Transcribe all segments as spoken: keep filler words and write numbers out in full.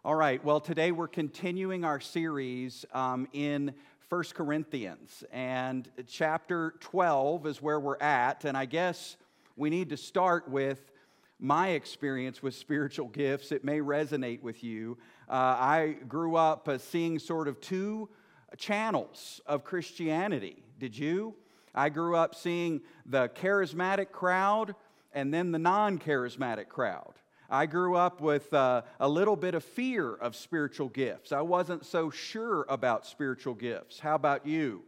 All right, well, today we're continuing our series um, in First Corinthians, and chapter twelve is where we're at, and I guess we need to start with my experience with spiritual gifts. It may resonate with you. Uh, I grew up uh, seeing sort of two channels of Christianity. Did you? I grew up seeing the charismatic crowd and then the non-charismatic crowd. I grew up with uh, a little bit of fear of spiritual gifts. I wasn't so sure about spiritual gifts. How about you?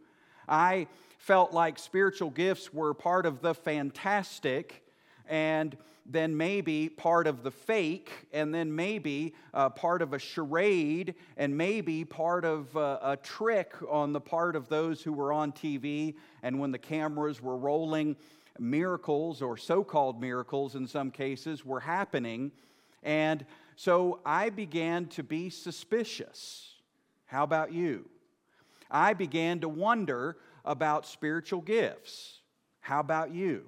I felt like spiritual gifts were part of the fantastic, and then maybe part of the fake, and then maybe uh, part of a charade, and maybe part of uh, a trick on the part of those who were on T V, and when the cameras were rolling, miracles, or so-called miracles in some cases, were happening. And so I began to be suspicious. How about you? I began to wonder about spiritual gifts. How about you?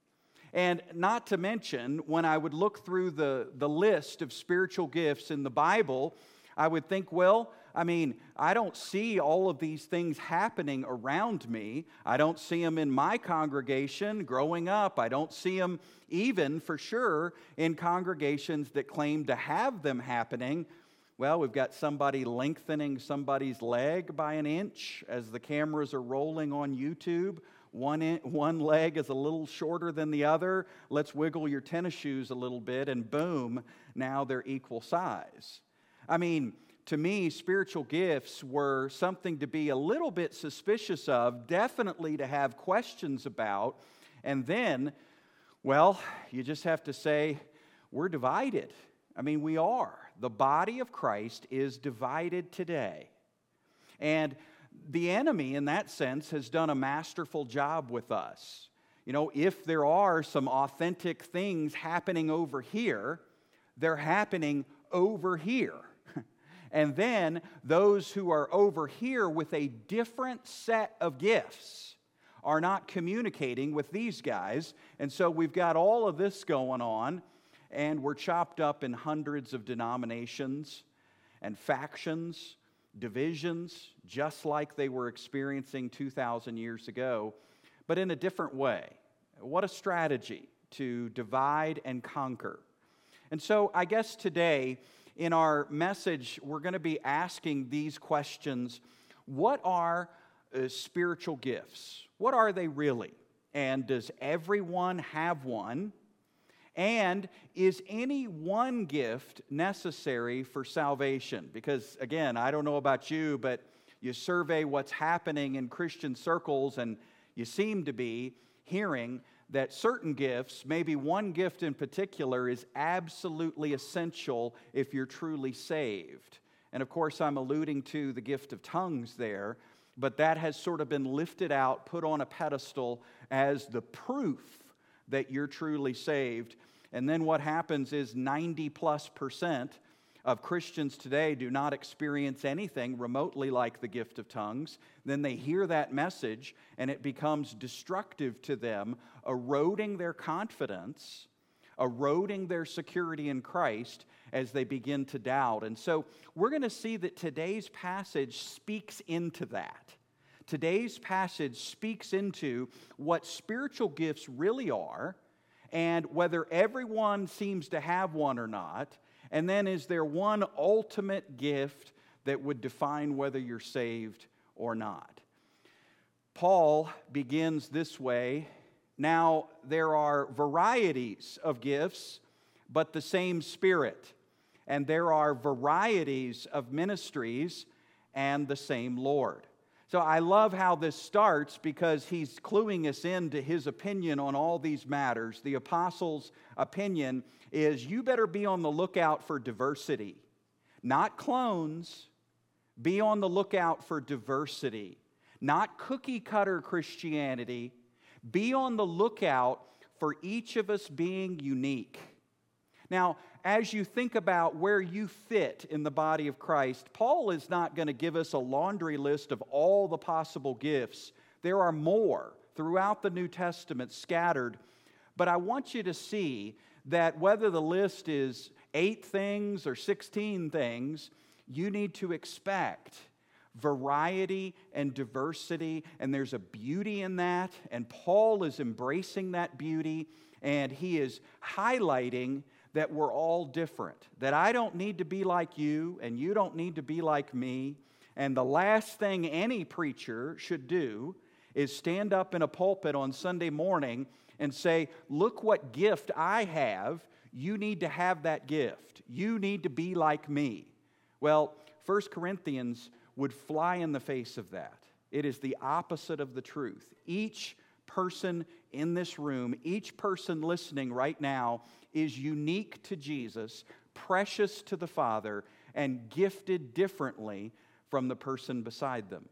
And not to mention, when I would look through the, the list of spiritual gifts in the Bible, I would think, well, I mean, I don't see all of these things happening around me. I don't see them in my congregation growing up. I don't see them even, for sure, in congregations that claim to have them happening. Well, we've got somebody lengthening somebody's leg by an inch as the cameras are rolling on YouTube. One, in, one leg is a little shorter than the other. Let's wiggle your tennis shoes a little bit, and boom, now they're equal size. I mean, to me, spiritual gifts were something to be a little bit suspicious of, definitely to have questions about, and then, well, you just have to say, we're divided. I mean, we are. The body of Christ is divided today. And the enemy, in that sense, has done a masterful job with us. You know, if there are some authentic things happening over here, they're happening over here. And then those who are over here with a different set of gifts are not communicating with these guys. And so we've got all of this going on, and we're chopped up in hundreds of denominations and factions, divisions, just like they were experiencing two thousand years ago, but in a different way. What a strategy to divide and conquer. And so I guess today, in our message, we're going to be asking these questions. What are uh, spiritual gifts? What are they really? And does everyone have one? And is any one gift necessary for salvation? Because, again, I don't know about you, but you survey what's happening in Christian circles, and you seem to be hearing that certain gifts, maybe one gift in particular, is absolutely essential if you're truly saved. And of course, I'm alluding to the gift of tongues there, but that has sort of been lifted out, put on a pedestal as the proof that you're truly saved. And then what happens is ninety plus percent of Christians today do not experience anything remotely like the gift of tongues. Then they hear that message, and it becomes destructive to them, eroding their confidence, eroding their security in Christ as they begin to doubt. And so we're going to see that today's passage speaks into that. Today's passage speaks into what spiritual gifts really are, and whether everyone seems to have one or not. And then, is there one ultimate gift that would define whether you're saved or not? Paul begins this way. Now, there are varieties of gifts, but the same Spirit. And there are varieties of ministries, and the same Lord. So I love how this starts, because he's cluing us into his opinion on all these matters. The apostle's opinion is, you better be on the lookout for diversity. Not clones. Be on the lookout for diversity. Not cookie-cutter Christianity. Be on the lookout for each of us being unique. Now, as you think about where you fit in the body of Christ, Paul is not going to give us a laundry list of all the possible gifts. There are more throughout the New Testament scattered. But I want you to see that whether the list is eight things or sixteen things, you need to expect variety and diversity, and there's a beauty in that, and Paul is embracing that beauty, and he is highlighting that we're all different, that I don't need to be like you, and you don't need to be like me, and the last thing any preacher should do is stand up in a pulpit on Sunday morning and say, look what gift I have, you need to have that gift, you need to be like me. Well, First Corinthians would fly in the face of that. It is the opposite of the truth. Each person in this room, each person listening right now is unique to Jesus, precious to the Father, and gifted differently from the person beside them.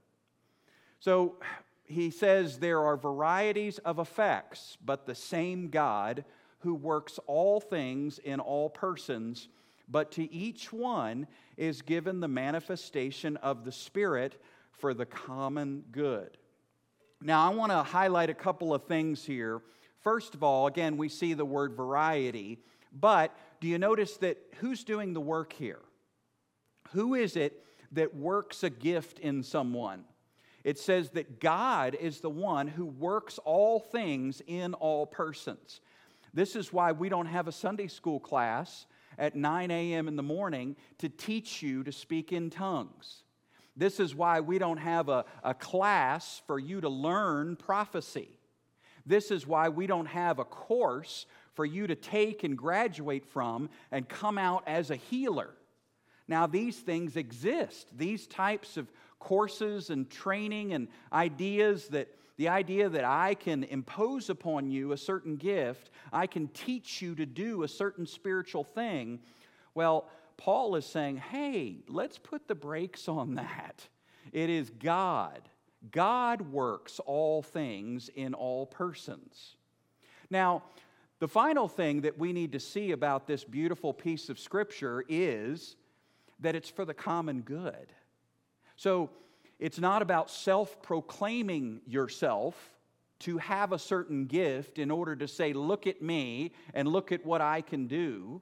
So he says there are varieties of effects, but the same God who works all things in all persons, but to each one is given the manifestation of the Spirit for the common good. Now, I want to highlight a couple of things here. First of all, again, we see the word variety, but do you notice that who's doing the work here? Who is it that works a gift in someone? It says that God is the one who works all things in all persons. This is why we don't have a Sunday school class at nine a.m. in the morning to teach you to speak in tongues. This is why we don't have a, a class for you to learn prophecy. This is why we don't have a course for you to take and graduate from and come out as a healer. Now, these things exist. These types of courses and training and ideas that the idea that I can impose upon you a certain gift, I can teach you to do a certain spiritual thing. Well, Paul is saying, hey, let's put the brakes on that. It is God. God works all things in all persons. Now, the final thing that we need to see about this beautiful piece of Scripture is that it's for the common good. So, it's not about self-proclaiming yourself to have a certain gift in order to say, look at me and look at what I can do.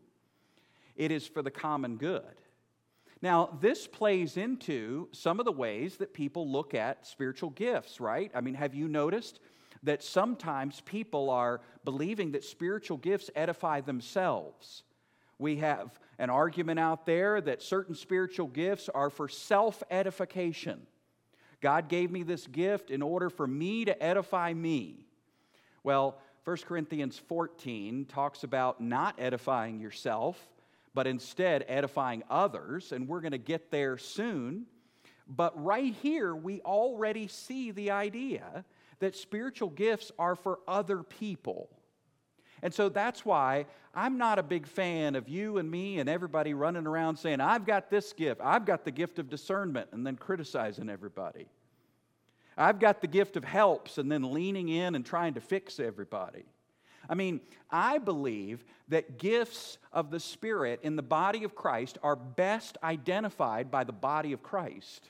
It is for the common good. Now, this plays into some of the ways that people look at spiritual gifts, right? I mean, have you noticed that sometimes people are believing that spiritual gifts edify themselves? We have an argument out there that certain spiritual gifts are for self-edification. God gave me this gift in order for me to edify me. Well, First Corinthians fourteen talks about not edifying yourself, but instead edifying others, and we're going to get there soon. But right here, we already see the idea that spiritual gifts are for other people. And so that's why I'm not a big fan of you and me and everybody running around saying, I've got this gift, I've got the gift of discernment, and then criticizing everybody. I've got the gift of helps, and then leaning in and trying to fix everybody. I mean, I believe that gifts of the Spirit in the body of Christ are best identified by the body of Christ,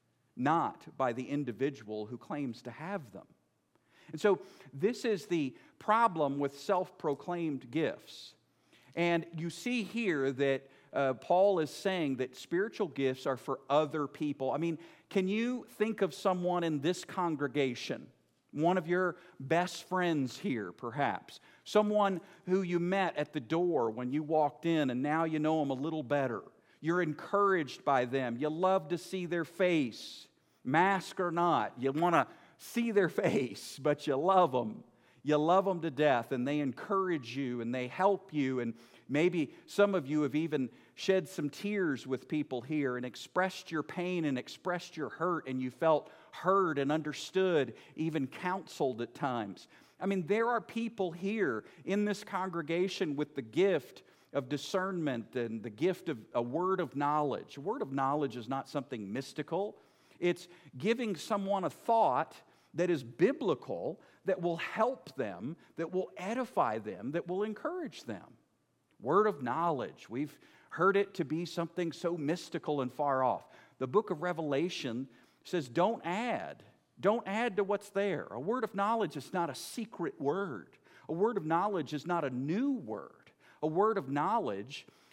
not by the individual who claims to have them. And so this is the problem with self-proclaimed gifts. And you see here that uh, Paul is saying that spiritual gifts are for other people. I mean, can you think of someone in this congregation, one of your best friends here perhaps, someone who you met at the door when you walked in and now you know them a little better. You're encouraged by them. You love to see their face, mask or not. You want to see their face, but you love them. You love them to death, and they encourage you, and they help you, and maybe some of you have even shed some tears with people here and expressed your pain and expressed your hurt, and you felt heard and understood, even counseled at times. I mean, there are people here in this congregation with the gift of discernment and the gift of a word of knowledge. A word of knowledge is not something mystical. It's giving someone a thought that is biblical, that will help them, that will edify them, that will encourage them. Word of knowledge. We've heard it to be something so mystical and far off. The book of Revelation says, don't add. Don't add to what's there. A word of knowledge is not a secret word. A word of knowledge is not a new word. A word of knowledge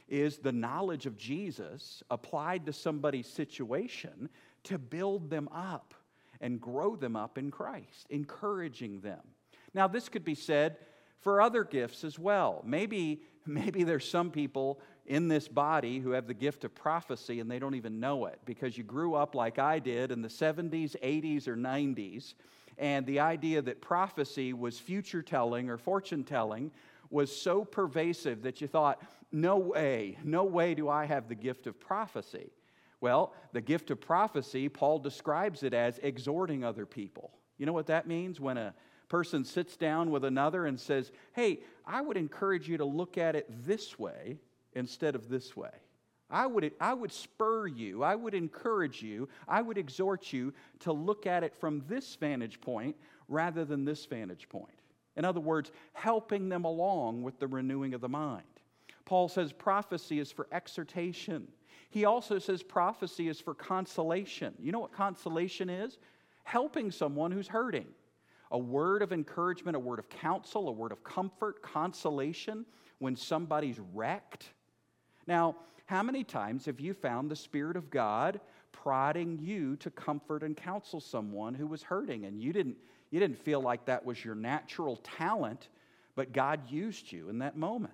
is the knowledge of Jesus applied to somebody's situation to build them up and grow them up in Christ, encouraging them. Now, this could be said for other gifts as well. Maybe, maybe there's some people in this body who have the gift of prophecy and they don't even know it because you grew up like I did in the seventies, eighties, or nineties, and the idea that prophecy was future telling or fortune telling was so pervasive that you thought, no way, no way do I have the gift of prophecy. Well, the gift of prophecy, Paul describes it as exhorting other people. You know what that means? When a person sits down with another and says, hey, I would encourage you to look at it this way instead of this way. I would, I would spur you, I would encourage you, I would exhort you to look at it from this vantage point rather than this vantage point. In other words, helping them along with the renewing of the mind. Paul says prophecy is for exhortation. He also says prophecy is for consolation. You know what consolation is? Helping someone who's hurting. A word of encouragement, a word of counsel, a word of comfort, consolation when somebody's wrecked. Now, how many times have you found the Spirit of God prodding you to comfort and counsel someone who was hurting, and you didn't, you didn't feel like that was your natural talent, but God used you in that moment?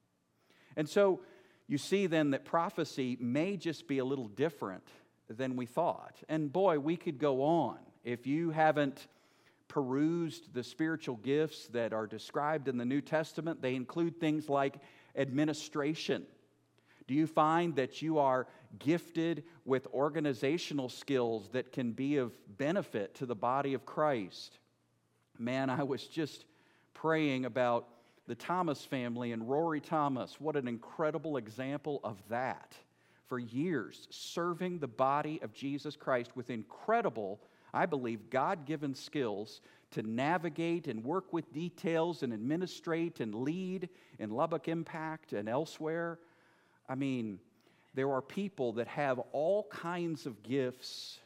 And so you see then that prophecy may just be a little different than we thought. And boy, we could go on. If you haven't perused the spiritual gifts that are described in the New Testament, they include things like administration. Do you find that you are gifted with organizational skills that can be of benefit to the body of Christ? Man, I was just praying about the Thomas family and Rory Thomas. What an incredible example of that. For years, serving the body of Jesus Christ with incredible, I believe, God-given skills to navigate and work with details and administrate and lead in Lubbock Impact and elsewhere. I mean, there are people that have all kinds of gifts,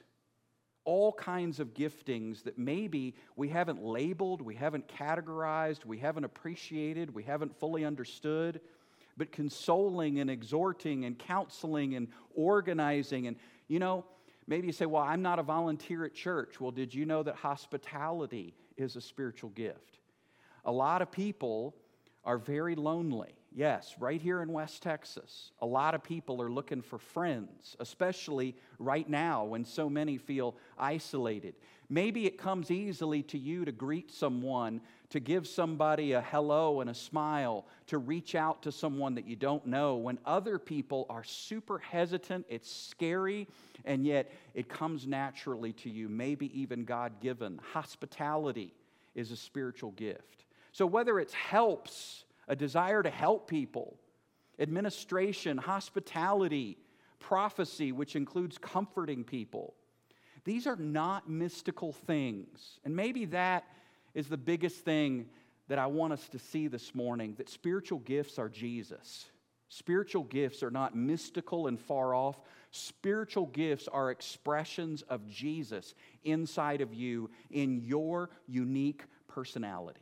all kinds of giftings that maybe we haven't labeled, we haven't categorized, we haven't appreciated, we haven't fully understood, but consoling and exhorting and counseling and organizing. And, you know, maybe you say, well, I'm not a volunteer at church. Well, did you know that hospitality is a spiritual gift? A lot of people are very lonely. Yes, right here in West Texas, a lot of people are looking for friends, especially right now when so many feel isolated. Maybe it comes easily to you to greet someone, to give somebody a hello and a smile, to reach out to someone that you don't know, when other people are super hesitant, it's scary, and yet it comes naturally to you, maybe even God-given. Hospitality is a spiritual gift. So whether it's helps, a desire to help people, administration, hospitality, prophecy, which includes comforting people, these are not mystical things. And maybe that is the biggest thing that I want us to see this morning, that spiritual gifts are Jesus. Spiritual gifts are not mystical and far off. Spiritual gifts are expressions of Jesus inside of you in your unique personality.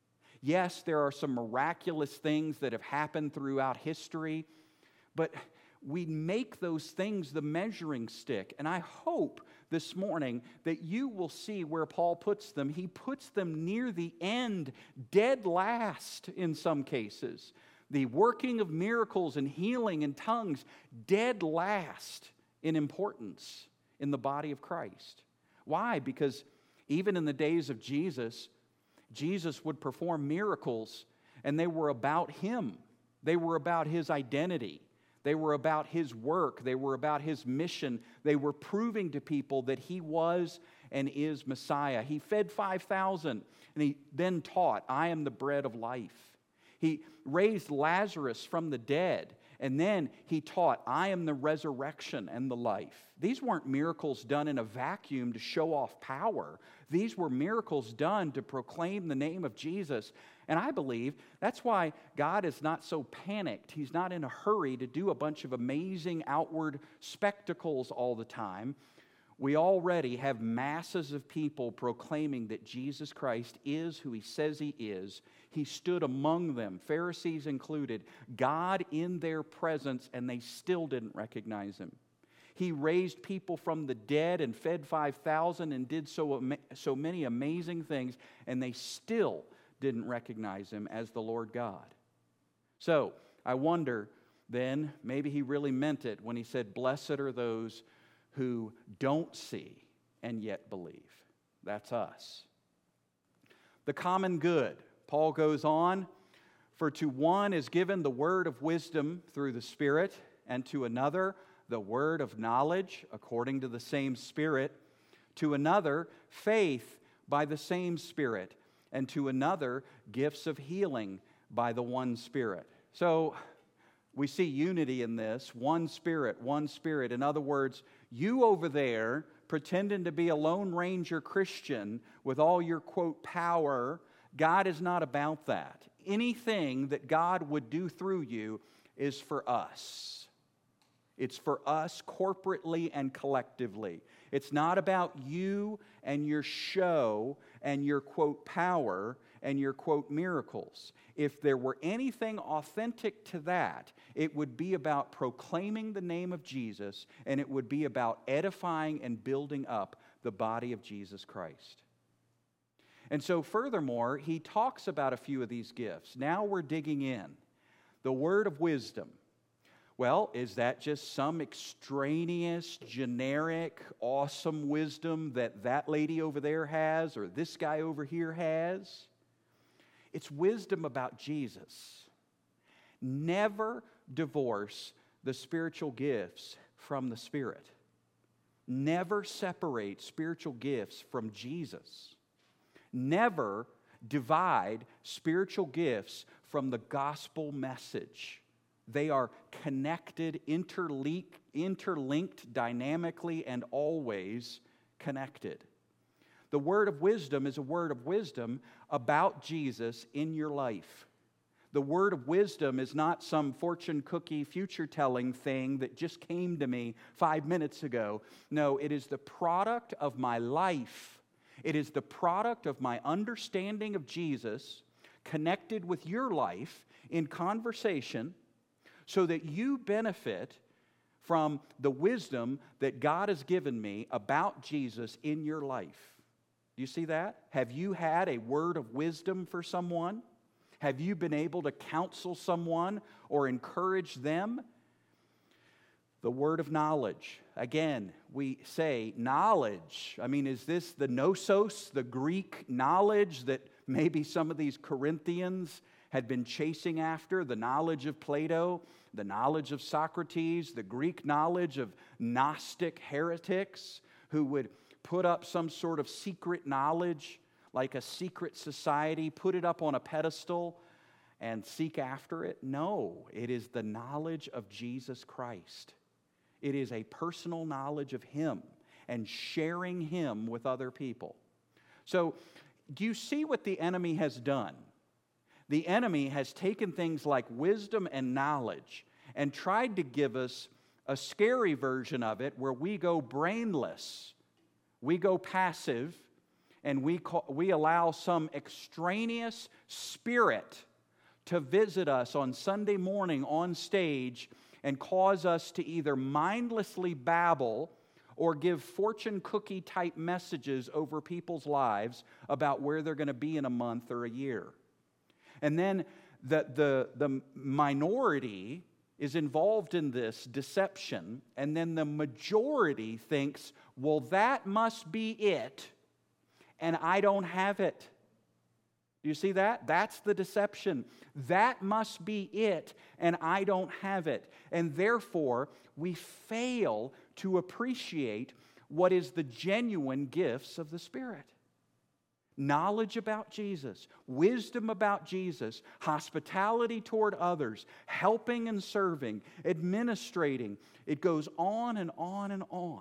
Yes, there are some miraculous things that have happened throughout history, but we make those things the measuring stick. And I hope this morning that you will see where Paul puts them. He puts them near the end, dead last in some cases. The working of miracles and healing in tongues, dead last in importance in the body of Christ. Why? Because even in the days of Jesus, Jesus would perform miracles, and they were about Him. They were about His identity. They were about His work. They were about His mission. They were proving to people that He was and is Messiah. He fed five thousand, and He then taught, I am the bread of life. He raised Lazarus from the dead, and then He taught, I am the resurrection and the life. These weren't miracles done in a vacuum to show off power. These were miracles done to proclaim the name of Jesus. And I believe that's why God is not so panicked. He's not in a hurry to do a bunch of amazing outward spectacles all the time. We already have masses of people proclaiming that Jesus Christ is who He says He is. He stood among them, Pharisees included, God in their presence, and they still didn't recognize Him. He raised people from the dead and fed five thousand and did so, so many amazing things, and they still didn't recognize Him as the Lord God. So, I wonder then, maybe He really meant it when He said, "Blessed are those who don't see and yet believe." That's us. The common good. Paul goes on, "For to one is given the word of wisdom through the Spirit, and to another the word of knowledge according to the same Spirit, to another faith by the same Spirit, and to another gifts of healing by the one Spirit." So we see unity in this. One Spirit, one Spirit. In other words, you over there pretending to be a Lone Ranger Christian with all your, quote, power, God is not about that. Anything that God would do through you is for us. It's for us corporately and collectively. It's not about you and your show and your, quote, power and your, quote, miracles. If there were anything authentic to that, it would be about proclaiming the name of Jesus, and it would be about edifying and building up the body of Jesus Christ. And so furthermore, he talks about a few of these gifts. Now we're digging in. The word of wisdom. Well, is that just some extraneous, generic, awesome wisdom that that lady over there has or this guy over here has? It's wisdom about Jesus. Never divorce the spiritual gifts from the Spirit. Never separate spiritual gifts from Jesus. Never divide spiritual gifts from the gospel message. They are connected, interlinked, interlinked dynamically, and always connected. The word of wisdom is a word of wisdom about Jesus in your life. The word of wisdom is not some fortune cookie, future-telling thing that just came to me five minutes ago. No, it is the product of my life. It is the product of my understanding of Jesus connected with your life in conversation so that you benefit from the wisdom that God has given me about Jesus in your life. Do you see that? Have you had a word of wisdom for someone? Have you been able to counsel someone or encourage them? The word of knowledge. Again, we say knowledge. I mean, is this the gnosos, the Greek knowledge that maybe some of these Corinthians had been chasing after? The knowledge of Plato, the knowledge of Socrates, the Greek knowledge of Gnostic heretics who would put up some sort of secret knowledge, like a secret society, put it up on a pedestal and seek after it? No, it is the knowledge of Jesus Christ. It is a personal knowledge of Him and sharing Him with other people. So, do you see what the enemy has done? The enemy has taken things like wisdom and knowledge and tried to give us a scary version of it where we go brainless, we go passive, and we, call, we allow some extraneous spirit to visit us on Sunday morning on stage and cause us to either mindlessly babble or give fortune cookie type messages over people's lives about where they're going to be in a month or a year. And then the, the, the minority is involved in this deception, and then the majority thinks, well, that must be it, and I don't have it. Do you see that? That's the deception. That must be it, and I don't have it. And therefore, we fail to appreciate what is the genuine gifts of the Spirit. Knowledge about Jesus, wisdom about Jesus, hospitality toward others, helping and serving, administrating. It goes on and on and on.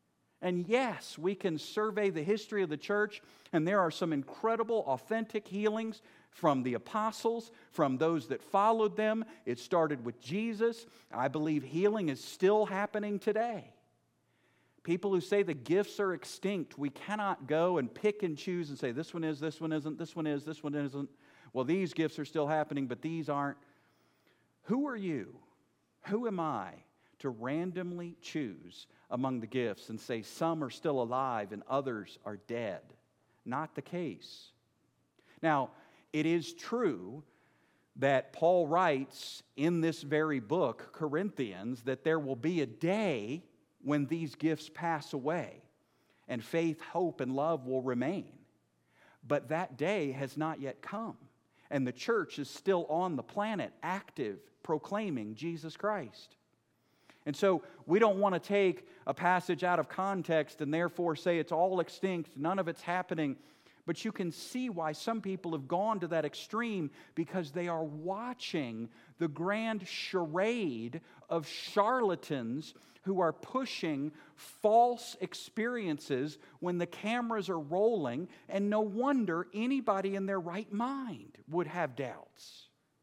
And yes, we can survey the history of the church, and there are some incredible, authentic healings from the apostles, from those that followed them. It started with Jesus. I believe healing is still happening today. People who say the gifts are extinct. We cannot go and pick and choose and say, this one is, this one isn't, this one is, this one isn't. Well, these gifts are still happening, but these aren't. Who are you? Who am I to randomly choose among the gifts and say some are still alive and others are dead? Not the case. Now, it is true that Paul writes in this very book, Corinthians, that there will be a day when these gifts pass away and faith, hope, and love will remain. But that day has not yet come, and the church is still on the planet, active, proclaiming Jesus Christ. And so we don't want to take a passage out of context and therefore say it's all extinct, none of it's happening. But you can see why some people have gone to that extreme, because they are watching the grand charade of charlatans who are pushing false experiences when the cameras are rolling, and no wonder anybody in their right mind would have doubts.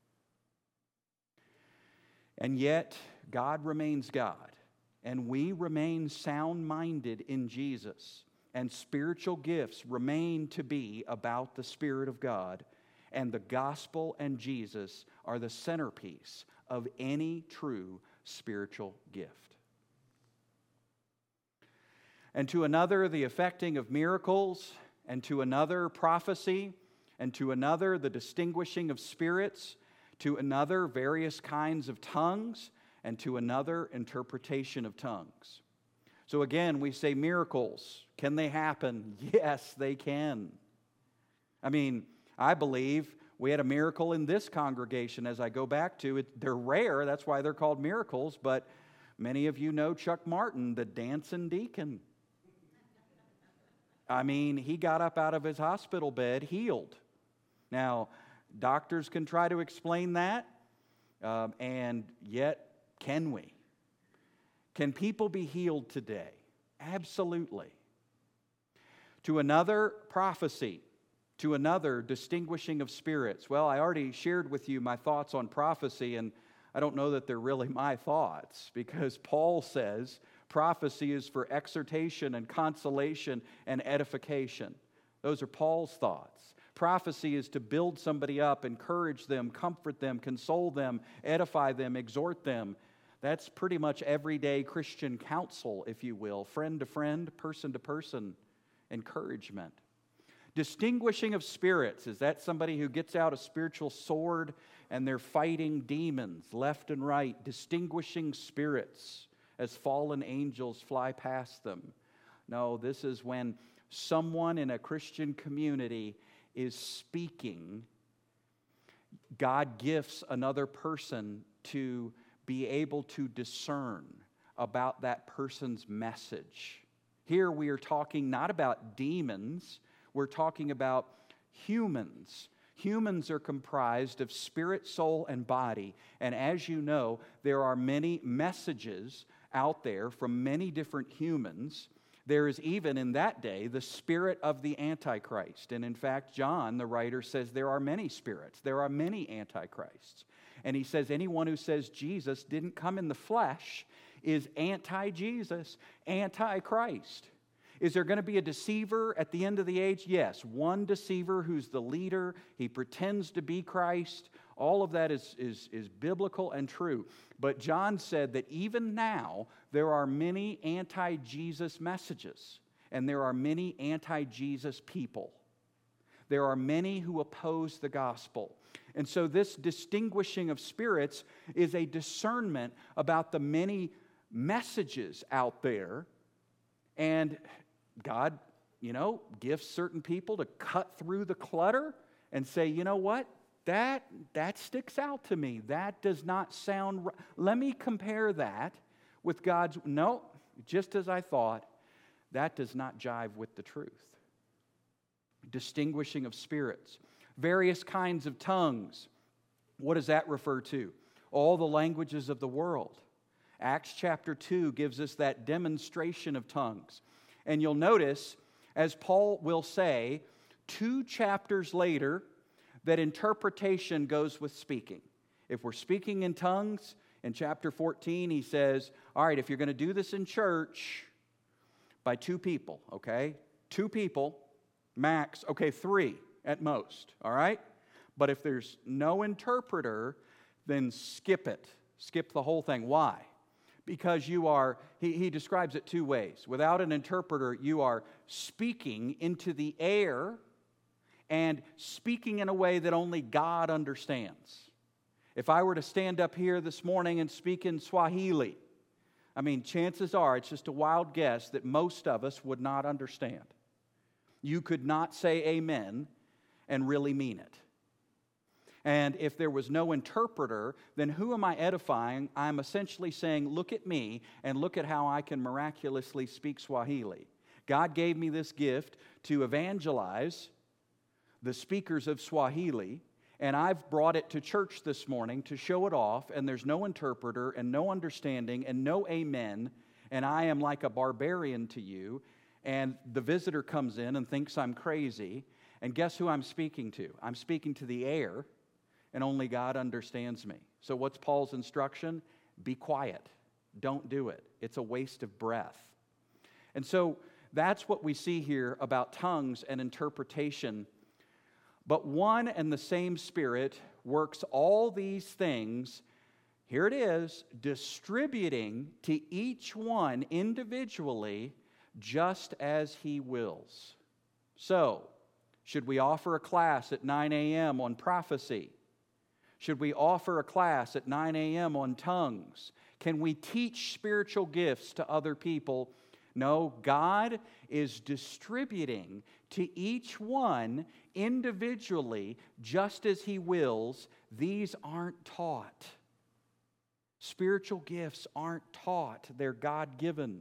And yet, God remains God, and we remain sound-minded in Jesus. And spiritual gifts remain to be about the Spirit of God. And the gospel and Jesus are the centerpiece of any true spiritual gift. And to another, the effecting of miracles, and to another, prophecy, and to another, the distinguishing of spirits, to another, various kinds of tongues, and to another, interpretation of tongues. So again, we say miracles. Can they happen? Yes, they can. I mean, I believe we had a miracle in this congregation as I go back to it. They're rare, that's why they're called miracles, but many of you know Chuck Martin, the dancing deacon. I mean, he got up out of his hospital bed healed. Now, doctors can try to explain that, um, and yet, can we? Can people be healed today? Absolutely. To another, prophecy. To another, distinguishing of spirits. Well, I already shared with you my thoughts on prophecy, and I don't know that they're really my thoughts, because Paul says prophecy is for exhortation and consolation and edification. Those are Paul's thoughts. Prophecy is to build somebody up, encourage them, comfort them, console them, edify them, exhort them. That's pretty much everyday Christian counsel, if you will, friend to friend, person to person encouragement. Distinguishing of spirits, is that somebody who gets out a spiritual sword and they're fighting demons left and right, distinguishing spirits as fallen angels fly past them? No, this is when someone in a Christian community is speaking. God gifts another person to be able to discern about that person's message. Here we are talking not about demons, we're talking about humans. Humans are comprised of spirit, soul, and body. And as you know, there are many messages out there from many different humans. There is even in that day the spirit of the Antichrist. And in fact, John, the writer, says there are many spirits. There are many Antichrists. And he says anyone who says Jesus didn't come in the flesh is anti-Jesus, anti-Christ. Is there going to be a deceiver at the end of the age? Yes, one deceiver who's the leader. He pretends to be Christ. All of that is, is, is biblical and true. But John said that even now there are many anti-Jesus messages, and there are many anti-Jesus people. There are many who oppose the gospel. And so this distinguishing of spirits is a discernment about the many messages out there. And God, you know, gifts certain people to cut through the clutter and say, you know what? That, that sticks out to me. That does not sound right. Let me compare that with God's. No, just as I thought, that does not jive with the truth. Distinguishing of spirits. Various kinds of tongues. What does that refer to? All the languages of the world. Acts chapter two gives us that demonstration of tongues. And you'll notice, as Paul will say, two chapters later, that interpretation goes with speaking. If we're speaking in tongues, in chapter fourteen, he says, all right, if you're going to do this in church, by two people, okay? Two people, max, okay, three at most, all right? But if there's no interpreter, then skip it. Skip the whole thing. Why? Because you are, he, he describes it two ways. Without an interpreter, you are speaking into the air and speaking in a way that only God understands. If I were to stand up here this morning and speak in Swahili, I mean, chances are, it's just a wild guess, that most of us would not understand. You could not say amen and really mean it. And if there was no interpreter, then who am I edifying? I'm essentially saying, look at me and look at how I can miraculously speak Swahili. God gave me this gift to evangelize the speakers of Swahili, and I've brought it to church this morning to show it off, and there's no interpreter and no understanding and no amen, and I am like a barbarian to you, and the visitor comes in and thinks I'm crazy, and guess who I'm speaking to? I'm speaking to the air, and only God understands me. So what's Paul's instruction? Be quiet. Don't do it. It's a waste of breath. And so that's what we see here about tongues and interpretation. But one and the same Spirit works all these things, here it is, distributing to each one individually just as He wills. So, should we offer a class at nine a.m. on prophecy? Should we offer a class at nine a.m. on tongues? Can we teach spiritual gifts to other people? No, God is distributing to each one individually just as He wills. These aren't taught. Spiritual gifts aren't taught. They're God-given.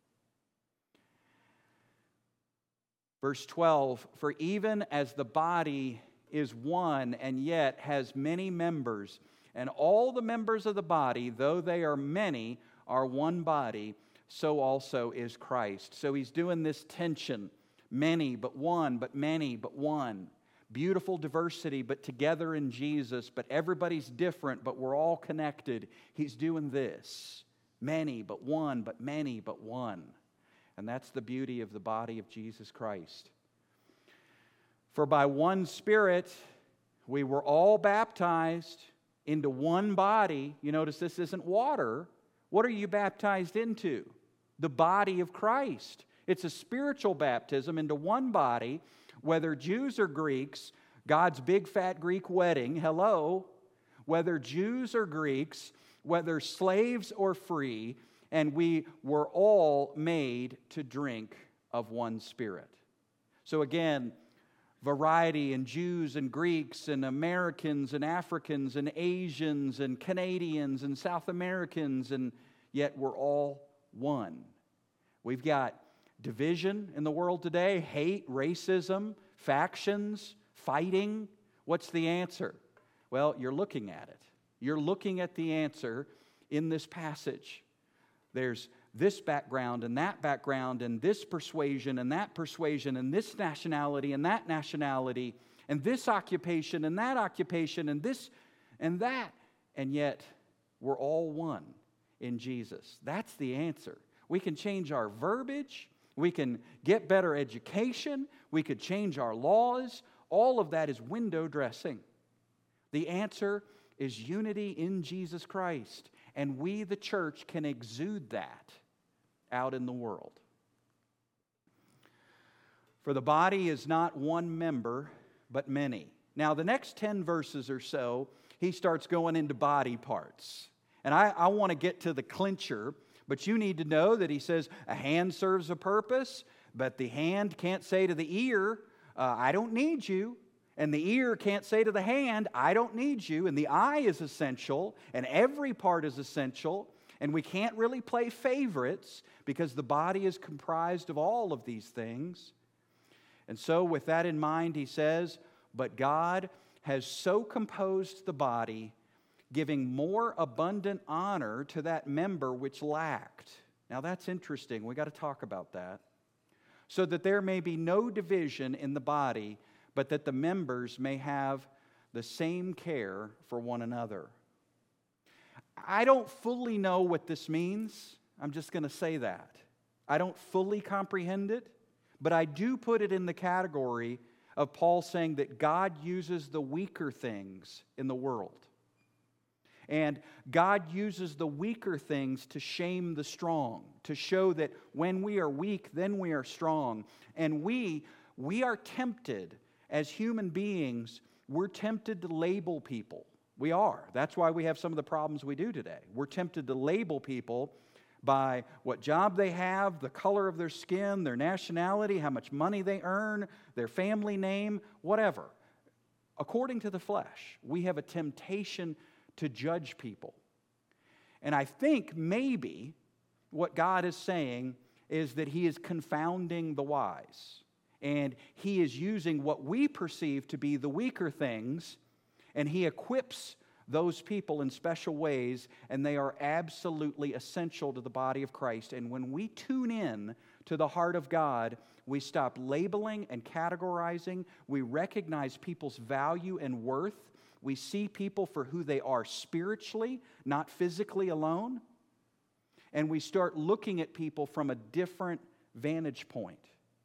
Verse twelve, for even as the body is one and yet has many members, and all the members of the body, though they are many, are one body, so also is Christ. So he's doing this tension. Many, but one, but many, but one. Beautiful diversity, but together in Jesus. But everybody's different, but we're all connected. He's doing this. Many, but one, but many, but one. And that's the beauty of the body of Jesus Christ. For by one Spirit we were all baptized into one body. You notice this isn't water. What are you baptized into? The body of Christ. It's a spiritual baptism into one body, whether Jews or Greeks, God's big fat Greek wedding, hello, whether Jews or Greeks, whether slaves or free, and we were all made to drink of one Spirit. So again, variety in Jews and Greeks and Americans and Africans and Asians and Canadians and South Americans, and yet we're all one. We've got division in the world today, hate, racism, factions, fighting. What's the answer? Well, you're looking at it. You're looking at the answer in this passage. There's this background and that background and this persuasion and that persuasion and this nationality and that nationality and this occupation and that occupation and this and that. And yet, we're all one in Jesus. That's the answer. We can change our verbiage. We can get better education. We could change our laws. All of that is window dressing. The answer is unity in Jesus Christ. And we, the church, can exude that out in the world. For the body is not one member, but many. Now, the next ten verses or so, he starts going into body parts. And I, I want to get to the clincher, but you need to know that he says a hand serves a purpose, but the hand can't say to the ear, uh, I don't need you. And the ear can't say to the hand, I don't need you. And the eye is essential, and every part is essential. And we can't really play favorites because the body is comprised of all of these things. And so with that in mind, he says, but God has so composed the body, giving more abundant honor to that member which lacked. Now that's interesting. We got to talk about that. So that there may be no division in the body, but that the members may have the same care for one another. I don't fully know what this means. I'm just going to say that. I don't fully comprehend it, but I do put it in the category of Paul saying that God uses the weaker things in the world. And God uses the weaker things to shame the strong, to show that when we are weak, then we are strong. And we, we are tempted, as human beings, we're tempted to label people. We are. That's why we have some of the problems we do today. We're tempted to label people by what job they have, the color of their skin, their nationality, how much money they earn, their family name, whatever. According to the flesh, we have a temptation to judge people. And I think maybe what God is saying is that He is confounding the wise. And He is using what we perceive to be the weaker things, and He equips those people in special ways, and they are absolutely essential to the body of Christ. And when we tune in to the heart of God, we stop labeling and categorizing. We recognize people's value and worth. We see people for who they are spiritually, not physically alone. And we start looking at people from a different vantage point.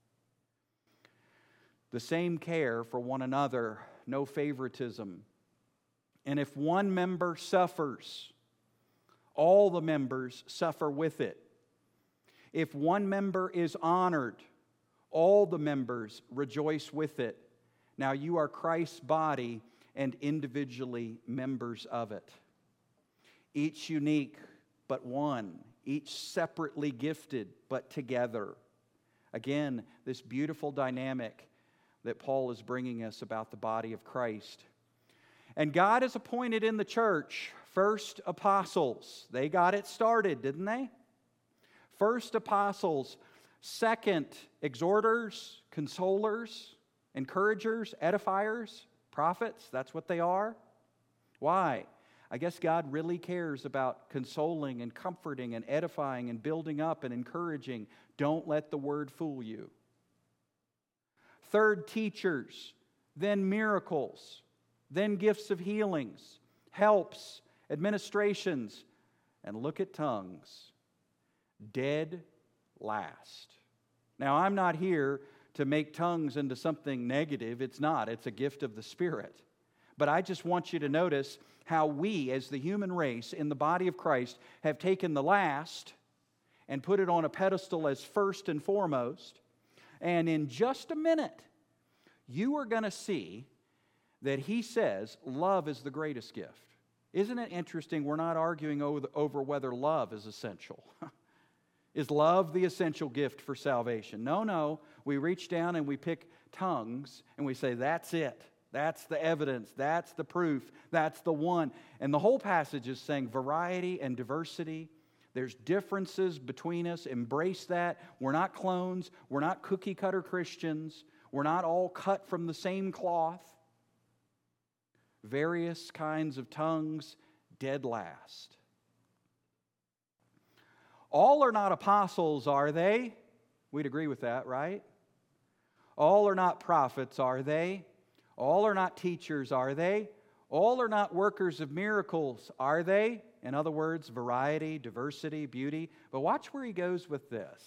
The same care for one another, no favoritism. And if one member suffers, all the members suffer with it. If one member is honored, all the members rejoice with it. Now you are Christ's body and individually members of it. Each unique but one, each separately gifted but together. Again, this beautiful dynamic that Paul is bringing us about the body of Christ. And God has appointed in the church first apostles. They got it started, didn't they? First apostles, second exhorters, consolers, encouragers, edifiers, prophets. That's what they are. Why? I guess God really cares about consoling and comforting and edifying and building up and encouraging. Don't let the word fool you. Third, teachers, then miracles, then gifts of healings, helps, administrations, and look at tongues. Dead last. Now, I'm not here to make tongues into something negative. It's not. It's a gift of the Spirit. But I just want you to notice how we, as the human race in the body of Christ, have taken the last and put it on a pedestal as first and foremost. And in just a minute, you are going to see that he says love is the greatest gift. Isn't it interesting? We're not arguing over whether love is essential. Is love the essential gift for salvation? No, no. We reach down and we pick tongues and we say, that's it. That's the evidence. That's the proof. That's the one. And the whole passage is saying variety and diversity. There's differences between us. Embrace that. We're not clones. We're not cookie-cutter Christians. We're not all cut from the same cloth. Various kinds of tongues, dead last. All are not apostles, are they? We'd agree with that, right? All are not prophets, are they? All are not teachers, are they? All are not workers of miracles, are they? In other words, variety, diversity, beauty. But watch where he goes with this.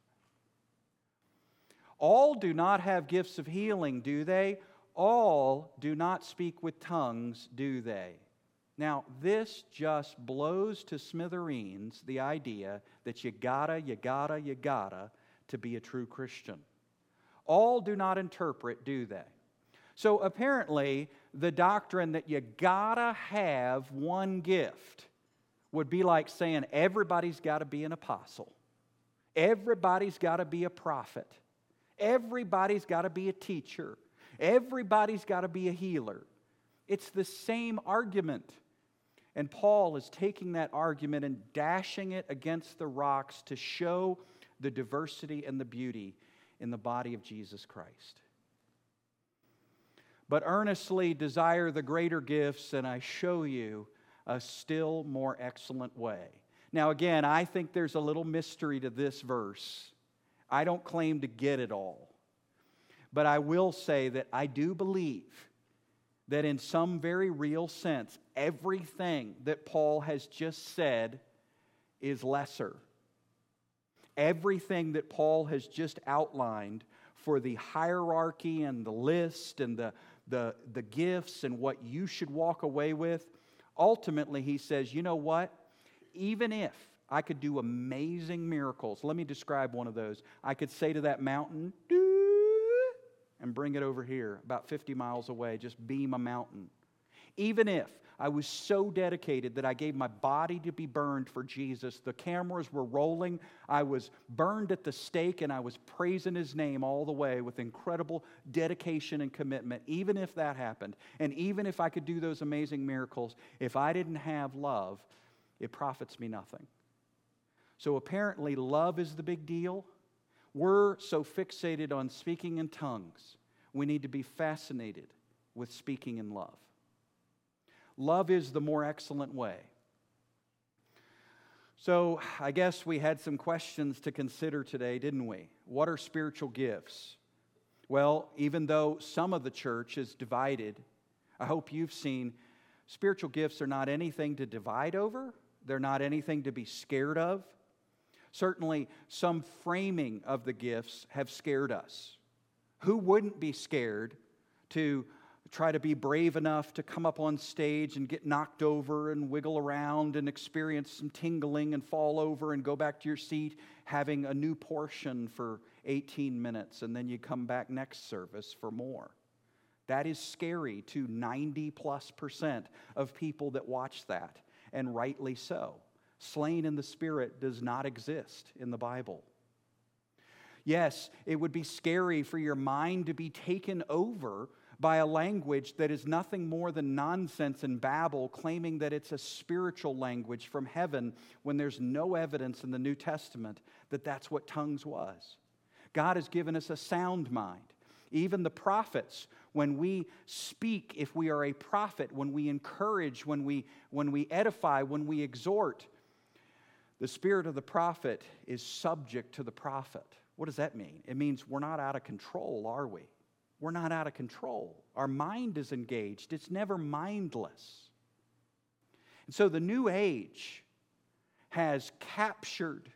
All do not have gifts of healing, do they? All do not speak with tongues, do they? Now, this just blows to smithereens the idea that you gotta, you gotta, you gotta to be a true Christian. All do not interpret, do they? So apparently, the doctrine that you gotta have one gift would be like saying everybody's got to be an apostle. Everybody's got to be a prophet. Everybody's got to be a teacher. Everybody's got to be a healer. It's the same argument. And Paul is taking that argument and dashing it against the rocks to show the diversity and the beauty in the body of Jesus Christ. But earnestly desire the greater gifts, and I show you a still more excellent way. Now again, I think there's a little mystery to this verse. I don't claim to get it all. But I will say that I do believe that in some very real sense, everything that Paul has just said is lesser. everything that Paul has just outlined for the hierarchy and the list and the, the, the gifts and what you should walk away with, ultimately he says, you know what? Even if I could do amazing miracles, let me describe one of those. I could say to that mountain, "Doo," and bring it over here, about fifty miles away, just beam a mountain. Even if I was so dedicated that I gave my body to be burned for Jesus, the cameras were rolling, I was burned at the stake, and I was praising His name all the way with incredible dedication and commitment, even if that happened, and even if I could do those amazing miracles, if I didn't have love, it profits me nothing. So apparently love is the big deal. We're so fixated on speaking in tongues, we need to be fascinated with speaking in love. Love is the more excellent way. So I guess we had some questions to consider today, didn't we? What are spiritual gifts? Well, even though some of the church is divided, I hope you've seen spiritual gifts are not anything to divide over. They're not anything to be scared of. Certainly, some framing of the gifts have scared us. Who wouldn't be scared to try to be brave enough to come up on stage and get knocked over and wiggle around and experience some tingling and fall over and go back to your seat having a new portion for eighteen minutes, and then you come back next service for more? That is scary to ninety plus percent of people that watch that, and rightly so. Slain in the Spirit does not exist in the Bible. Yes, it would be scary for your mind to be taken over by a language that is nothing more than nonsense and babble, claiming that it's a spiritual language from heaven when there's no evidence in the New Testament that that's what tongues was. God has given us a sound mind. Even the prophets, when we speak, if we are a prophet, when we encourage, when we, when we edify, when we exhort, the spirit of the prophet is subject to the prophet. What does that mean? It means we're not out of control, are we? We're not out of control. Our mind is engaged. It's never mindless. And so the New Age has captured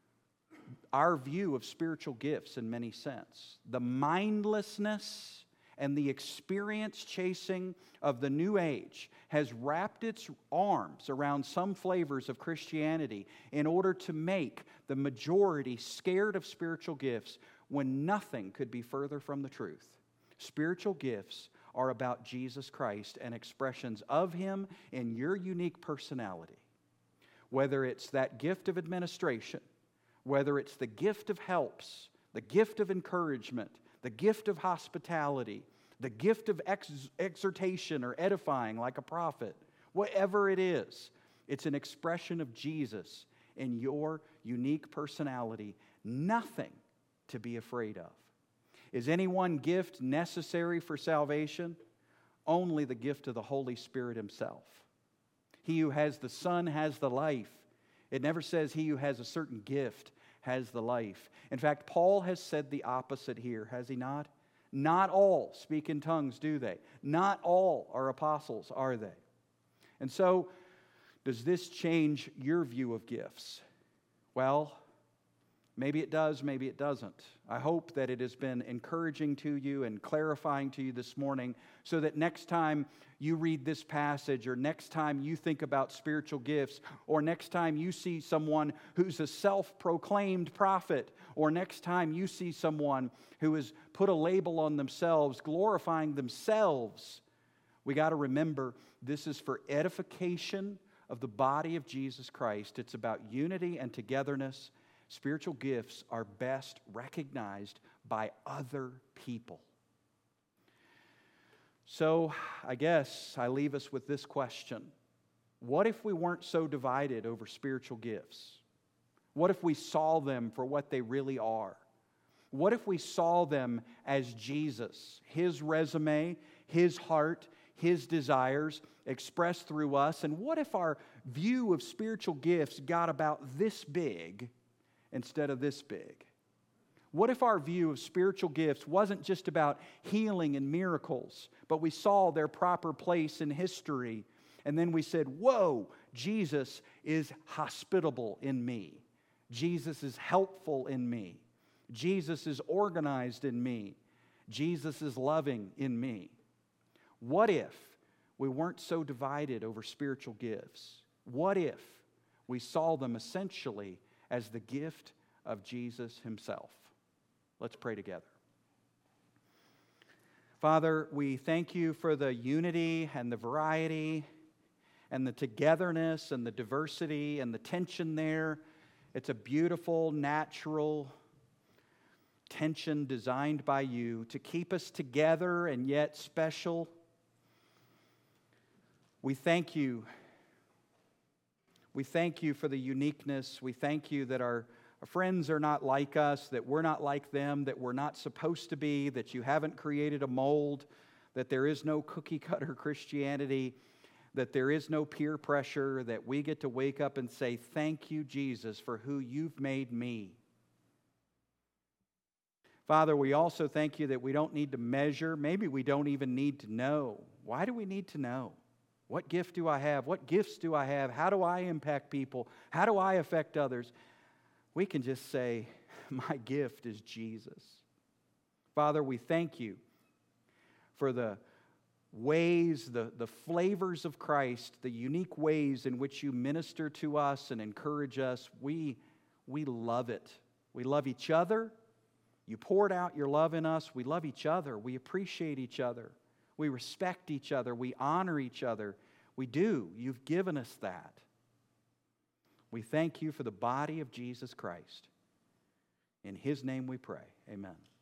our view of spiritual gifts in many sense. The mindlessness and the experience chasing of the New Age has wrapped its arms around some flavors of Christianity in order to make the majority scared of spiritual gifts when nothing could be further from the truth. Spiritual gifts are about Jesus Christ and expressions of Him in your unique personality. Whether it's that gift of administration, whether it's the gift of helps, the gift of encouragement, the gift of hospitality, the gift of ex- exhortation or edifying like a prophet, whatever it is, it's an expression of Jesus in your unique personality. Nothing to be afraid of. Is any one gift necessary for salvation? Only the gift of the Holy Spirit Himself. He who has the Son has the life. It never says he who has a certain gift has the life. In fact, Paul has said the opposite here, has he not? Not all speak in tongues, do they? Not all are apostles, are they? And so, does this change your view of gifts? Well, maybe it does, maybe it doesn't. I hope that it has been encouraging to you and clarifying to you this morning so that next time you read this passage or next time you think about spiritual gifts or next time you see someone who's a self-proclaimed prophet or next time you see someone who has put a label on themselves, glorifying themselves, we got to remember this is for edification of the body of Jesus Christ. It's about unity and togetherness. Spiritual gifts are best recognized by other people. So, I guess I leave us with this question. What if we weren't so divided over spiritual gifts? What if we saw them for what they really are? What if we saw them as Jesus, His resume, His heart, His desires expressed through us? And what if our view of spiritual gifts got about this big instead of this big? What if our view of spiritual gifts wasn't just about healing and miracles, but we saw their proper place in history, and then we said, whoa, Jesus is hospitable in me. Jesus is helpful in me. Jesus is organized in me. Jesus is loving in me. What if we weren't so divided over spiritual gifts? What if we saw them essentially as the gift of Jesus Himself? Let's pray together. Father, we thank You for the unity and the variety and the togetherness and the diversity and the tension there. It's a beautiful, natural tension designed by You to keep us together and yet special. We thank You. We thank You for the uniqueness. We thank You that our Our friends are not like us, that we're not like them, that we're not supposed to be, that You haven't created a mold, that there is no cookie-cutter Christianity, that there is no peer pressure, that we get to wake up and say, thank You, Jesus, for who You've made me. Father, we also thank You that we don't need to measure. Maybe we don't even need to know. Why do we need to know? What gift do I have? What gifts do I have? How do I impact people? How do I affect others? We can just say, my gift is Jesus. Father, we thank You for the ways, the, the flavors of Christ, the unique ways in which You minister to us and encourage us. We, we love it. We love each other. You poured out Your love in us. We love each other. We appreciate each other. We respect each other. We honor each other. We do. You've given us that. We thank You for the body of Jesus Christ. In His name we pray. Amen.